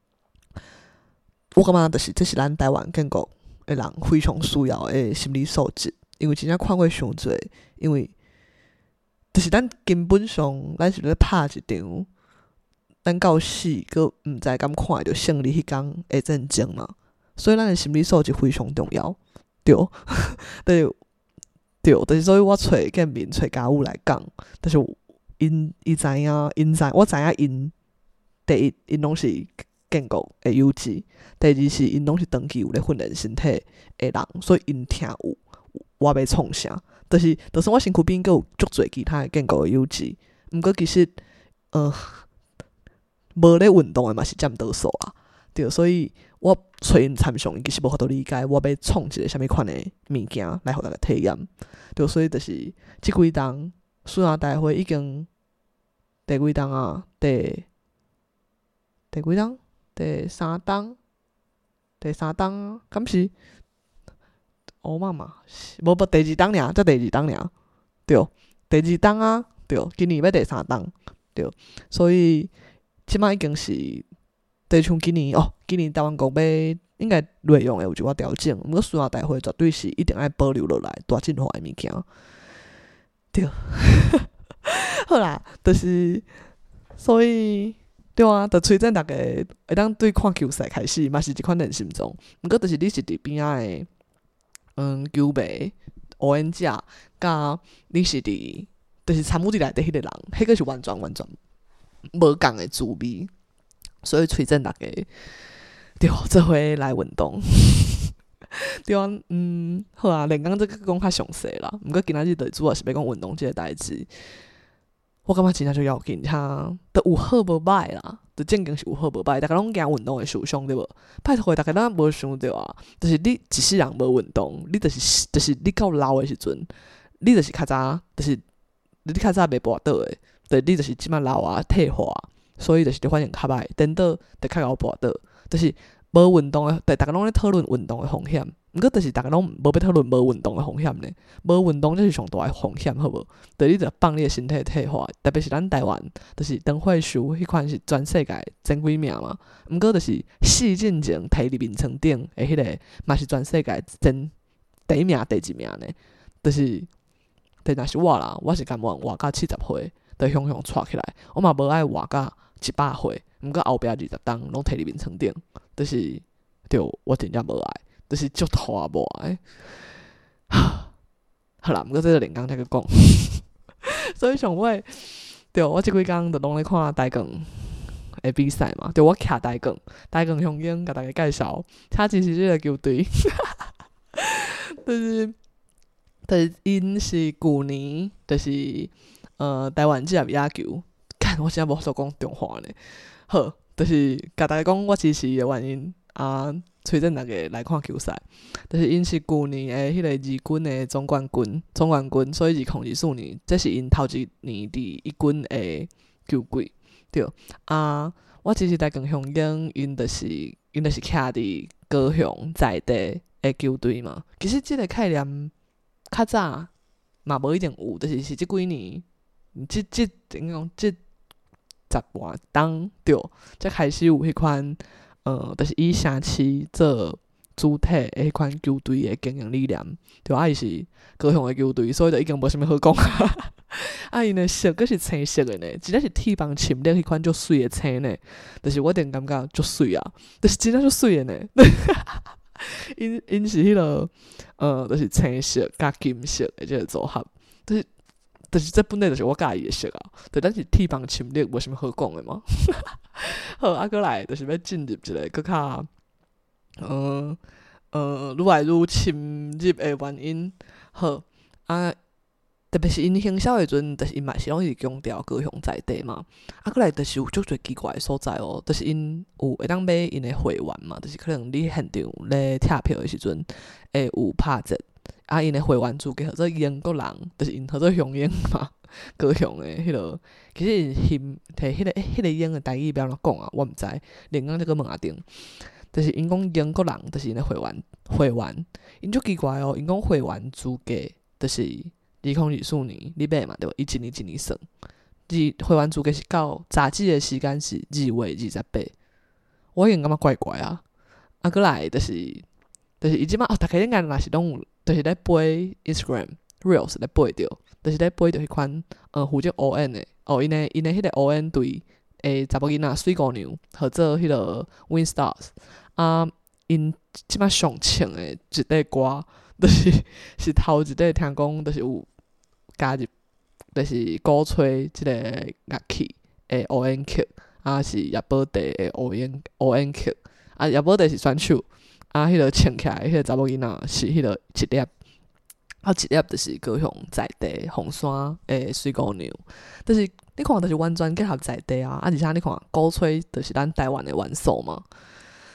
我感觉就是这是咱台湾建国的人非常需要的心理素质。因为真正看过伤济，因为就是咱根本上咱是咧拍一场，咱到死佮毋知敢看着胜利迄天的战争嘛，所以咱的心理素质非常重要，对，对，对，就是所以我找见面找家务来讲，但是因伊知影，因知我知影因第一因拢是建国的优质，第二是因拢是长期有咧训练身体的人，所以因听有。我要创啥？就是，就算我身躯边佫有足侪其他的建构的优质，毋过其实，呃，无咧运动的嘛是占多数啊。 对，所以我找因参详，伊其实无法度理解我要创一个啥物款的物件来互大家体验。对，所以就是即几档孙仔大会已经第几档啊？第第几档？第三档，第三档啊，敢是？哦妈妈，无无第二档尔，才第二档尔，对，第二档啊，对，今年要第三档，对，所以即摆已经是，就像今年哦，今年台湾国要应该内容会有一寡调整，毋过孙仔大会绝对是一定爱保留落来大进化的物件，对，好啦，就是所以。对啊，就推荐大家会当对看球赛开始，嘛是一款练心中。毋过就是你是伫边仔的，嗯，球迷、乌烟者，甲你是伫，就是参与伫内底迄个人，迄个是完全完全无共的滋味。所以推荐大家，对，做伙来运动。对啊，嗯，好啊，连讲这个讲较详细啦。毋过今仔日就主要是要讲运动即个代志。我感觉真正就要紧，哈，都有好无歹啦，就正经是有好无歹，大家拢惊运动会受伤对无？拜托，大家咱无想着啊，就是你一世人无运动，你就是就是你到老的时阵，你就是较早，就是你较早袂跋倒的，对，你就是即摆老啊退化，所以就是你反应较歹，等到就较贤跋倒，就是无运动的，对，大家拢咧讨论运动的风险。毋过，就是大家拢无要讨论无运动的风险呢。无运动才是上大的风险，好无？就你着放你的身体退化，特别是咱台湾，就是邓惠淑迄款是全世界前几名嘛。毋过，就是四进前摕入面床顶的迄个，嘛是全世界前第一名、第二名呢。就是，但若是我啦，我是甘愿活到七十岁，就向向带起来。我嘛无爱活到一百岁，毋过后壁二十档拢摕入面床顶，就是对我真正无爱。就是足拖无诶，好啦，毋过这个连讲再去讲，所以上尾，对我即几工就拢咧看台杠诶比赛嘛，对我徛台杠，台杠雄鹰甲大家介绍，他其实即个球队，就是就是因是旧年，就是呃台湾职业野球，看我现在无法度讲中华呢，好，就是甲大家讲我支持诶原因啊。推荐大家来看球赛，就是因是旧年诶迄个二军诶总冠军，总冠军，所以二零二四年，这是因头一年伫一军诶球季，对啊。我其实台杠雄鹰，因就是因就是徛伫高雄在地诶球队嘛。其实即个概念较早嘛无一定有，就是是即几年，即即怎讲即十外当对，才开始有迄款。呃，就是以城市做主体的迄款球队的经营理念，对啊，伊是高雄的球队，所以就已经无啥物好讲。啊，因的色阁是青色的呢，真正是铁棒侵略迄款足水的青呢，就是我一定感觉足水啊，就是真正足水的呢。因因是迄、那个呃，就是青色加金色的即个组合，就是就是这本来就是我介意的色啊，对，但是铁棒侵略无啥物好讲的嘛。好，啊，过来就是要进入一个更较，呃呃，愈来愈深入的原因。好，啊，特别是因行销的时阵，就是因嘛是拢是强调高雄在地嘛。啊，过来就是有足侪奇怪的所在哦，就是因有会当买因的会员嘛，就是可能你现场咧拆票的时阵，会有拍折。啊，因的会员资格叫做英国人，就是因叫做雄鹰嘛。高雄诶，迄落其实因翕摕迄个迄个鹰诶台语要安怎讲啊？我毋知，连讲这个问阿丁，就是因讲英国人，就是因诶会员会员，因足奇怪哦，因讲会员资格就是二零二四年你买嘛对无？伊一年一年算，二会员资格是到杂志诶时间是二月二十八，我已经感觉怪怪啊。啊，过来就是就是伊即摆哦，大家应该若是拢有，就是咧背 Instagram Reels 咧背着。就是咧背着迄款呃负责 O N 的哦，因诶因诶迄个 O N 队诶查某囡仔水姑娘合做迄个 Win Stars 啊，因即摆上穿诶一块歌，就是是头一块听讲，就是有加入，就是鼓吹即个乐器诶 O N 曲，啊是叶宝地诶 O N O N 曲，啊叶宝地是选手，啊迄个穿起来迄个查某囡仔是迄个一粒。啊，一粒就是高雄在地红山诶水姑娘，但是你看，就是完全结合在地啊，啊，而且你看鼓吹就是咱台湾的元素嘛，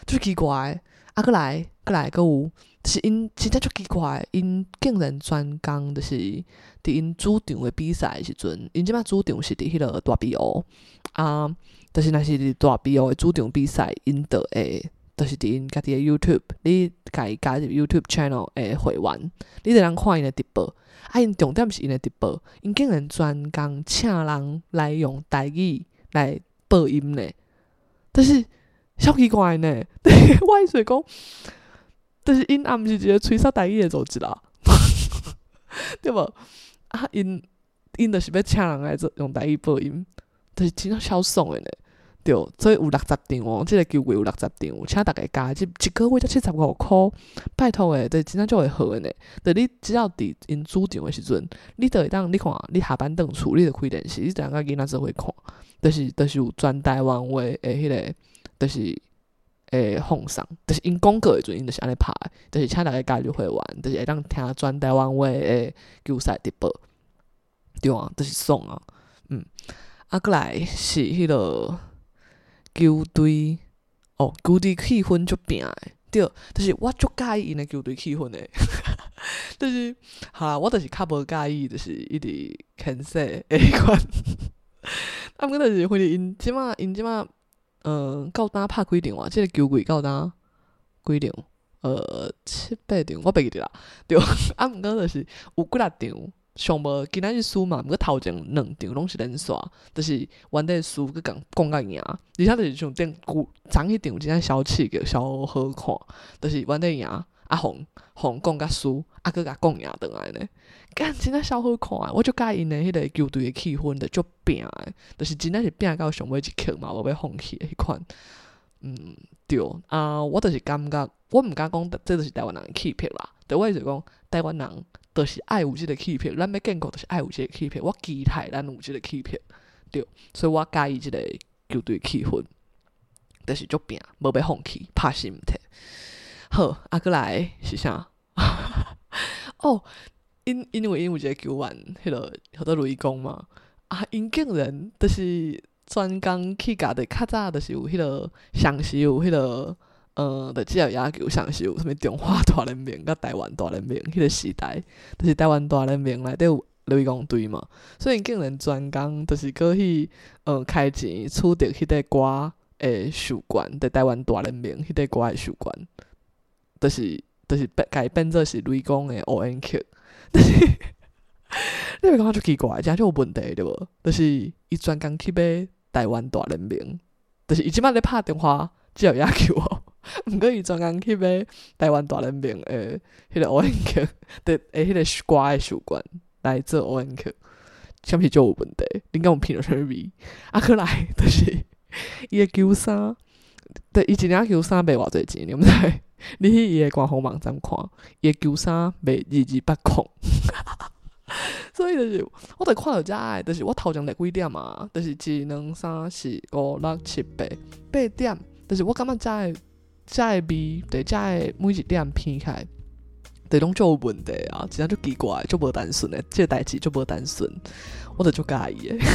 就奇怪啊，过来过来，搁有就是因真正足奇怪，因竟然专工就是伫因主场的比赛的时阵，因即摆主场是伫迄个大 B O 啊，就是若是伫大 B O 的主场比赛，因就会就是伫因家己的 YouTube， 你家己加入 YouTube channel 的会员，你就通看因的直播。啊，因重点是因的直播，因竟然专工请人来用台语来播音呢，但是超奇怪呢。我意思讲，就是因也毋是一个吹煞台语的组织啦，对无？啊，因因就是要请人来做用台语播音，就是真正超爽的呢。对，所以有六十场哦，即、这个球季有六十场，请大家加，即一个月才七十五箍，拜托诶，对，真正就会好诶呢。对，你只要伫因主场诶时阵，你就会当你看，你下班转厝，你就开电视，你就当甲囡仔做伙看，就是就是有全台湾话诶，迄、那个就是诶放送，就是因广告诶时阵，因就是安尼拍的，就是请大家加入会员，就是会当听全台湾话诶球赛直播，对啊，就是爽啊，嗯，啊，过来是迄、那个。球队哦，球队气氛足拼诶，对，就是我足介意因诶球队气氛诶，就是好啦，我就是较无介意，就是一直牵涉诶迄款，啊，毋过就是反正因即马因即马，嗯，到呾拍几场啊？即、这个球季到呾几场？呃，七八场，我袂记得啦，对，啊，毋过就是有几若场。上无今仔日输嘛，毋过头前两场拢是连续，就是原地输佮讲讲甲赢，而且就是像顶古昨迄场真正小刺激、小好看，就是原地赢，啊互互讲甲输，啊佮甲讲赢转来呢，干真正小好看的，我就介意因的迄个球队的气氛就足拼的，就是真正是拼到上尾一刻嘛，无要放弃的迄款，嗯对啊，我就是感觉，我毋敢讲这就是台湾人的气魄啦，对我意思讲台湾人。就是爱有即个气魄，咱要建国就是爱有即个气魄。我期待咱有即个气魄，对，所以我介意即个球队气氛，就是足拼，无要放弃，拍心毋摕。好，啊，过来是啥？哦，因因为因有一个球员，迄个叫做雷公嘛，啊，因竟然就是专工去家己较早就是有迄个上时有迄个。呃，就只要野球上是有啥物中华大联盟甲台湾大联盟迄个时代，就是台湾大联盟内底有雷公队嘛，所以竟然专工就是过去呃开钱取得迄个歌诶授权，伫台湾大联盟迄个歌诶授权，就是就是改变做是雷公诶 O N Q， 但是你会感觉足奇怪，真就有问题对无？就是伊专工去买台湾大联盟，就是伊即摆咧拍中华只要野球哦。毋过伊专工去买台湾大联盟诶，迄个 O N Q 的诶，迄个歌诶授权来做 O N Q， 是毋是就有问题？恁敢有骗着啥物？啊，过来就是伊诶球衫，对，伊一领球衫卖偌济钱？你毋知？你去伊诶官方网站看，伊诶球衫卖二二八箍。所以就是，我著看到遮个，就是我头前来几点啊？就是一、两、三、四、五、六、七、八，八点。就是我感觉遮个。遮个味，对遮个每一点偏起来，对拢足有问题啊！真正足奇怪，足无单纯诶，即、这个代志足无单纯，我著足介意诶。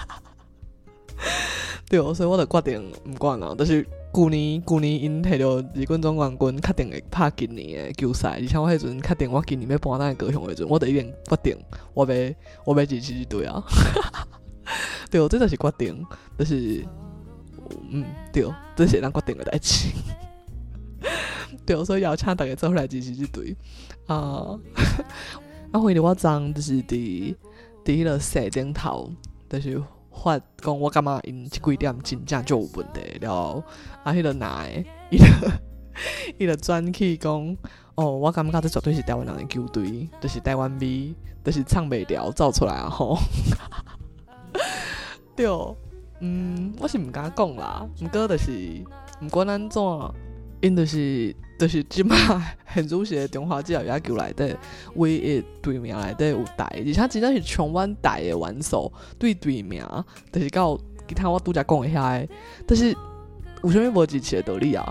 对，所以我著决定毋管啦。就是旧年，旧年因摕到日本总冠军，确定会拍今年诶球赛，而且我迄阵确定我今年要搬咱高雄诶阵，我著已经决定我要我要支持一队啊。对，这就是决定，就是嗯，对，这是咱决定诶代志。对，所以邀请大家做伙来支持即队啊！啊，回头我昨就是伫伫迄个社顶头，就是发讲我感觉因即几点真正就有问题了。啊，迄个男的，伊个伊个转去讲，哦，我感觉这绝对是台湾人的球队，就是台湾味，就是唱袂了走出来啊吼。对，嗯，我是毋敢讲啦，毋过就是毋管安怎。因就是就是即摆现主席的中华职业野球内底唯一队名内底有台，而且真正是充满台的元素。对队名，就是到其他我拄则讲的遐个，但是有啥物无支持的道理啊？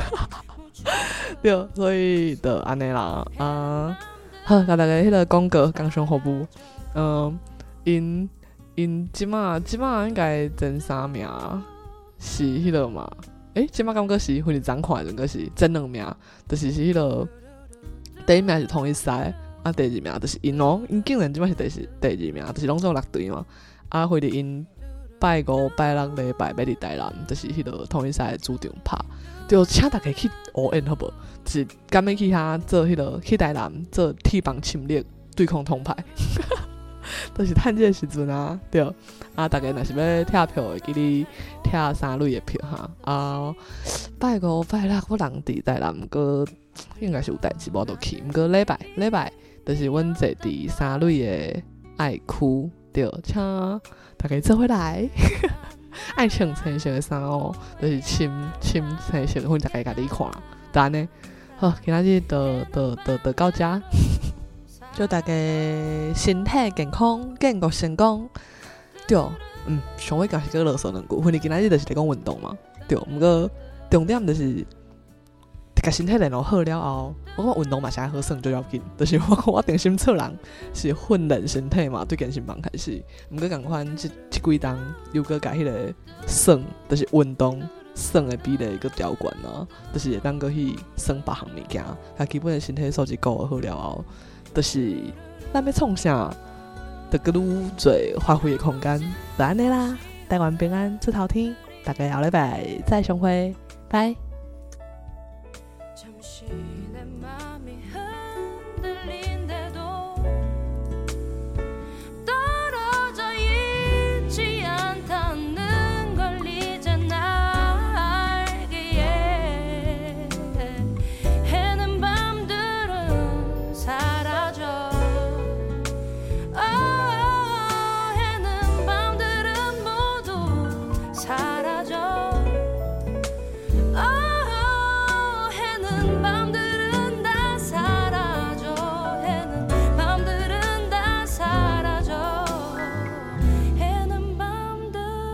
对，所以就安尼啦啊！好，甲大家迄个广告工商服务，嗯，因因即摆即摆应该前三名是迄个嘛。 诶，即摆感觉是分日昨看的，就是前两名，就是是迄、那个第一名是同一师，啊，第二名就是因哦，因竟然即摆是第第二名，就是拢总六队嘛，啊，回日因拜五、拜六礼拜要伫台南，就是迄个同一师的主场拍，就请大家去乌演好无？就是敢要去遐做迄、那个去台南做铁棒侵略对抗铜牌。就是趁这个时阵啊，对啊，大家若是要拆票的，记得拆三类的票哈。啊，拜五拜六我人伫台南，毋过应该是有代志无就去。毋过礼拜礼拜就是阮坐伫三类的爱区，对，请大家做伙来。爱穿青色的衫哦，就是深深青色，阮大家家己看。就安尼，好，今仔日就就就就到遮。祝大家身体健康，建国成功。对，嗯，上尾讲是个啰嗦两句，因为今仔日就是在讲运动嘛。对，毋过重点就是甲身体练好好了后，我讲运动嘛是爱好耍最要紧。就是我我定心测人是训练身体嘛，对健身房开始。毋过共款即即几档又搁甲迄个耍，就是运动耍的比例搁调悬啊，就是会当搁去耍别项物件，甲基本的身体素质顾好了后。就是咱要创啥，就搁愈侪发挥的空间，就安尼啦。台湾平安出头天，大家后礼拜再相会，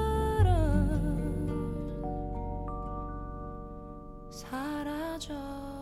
拜。사라져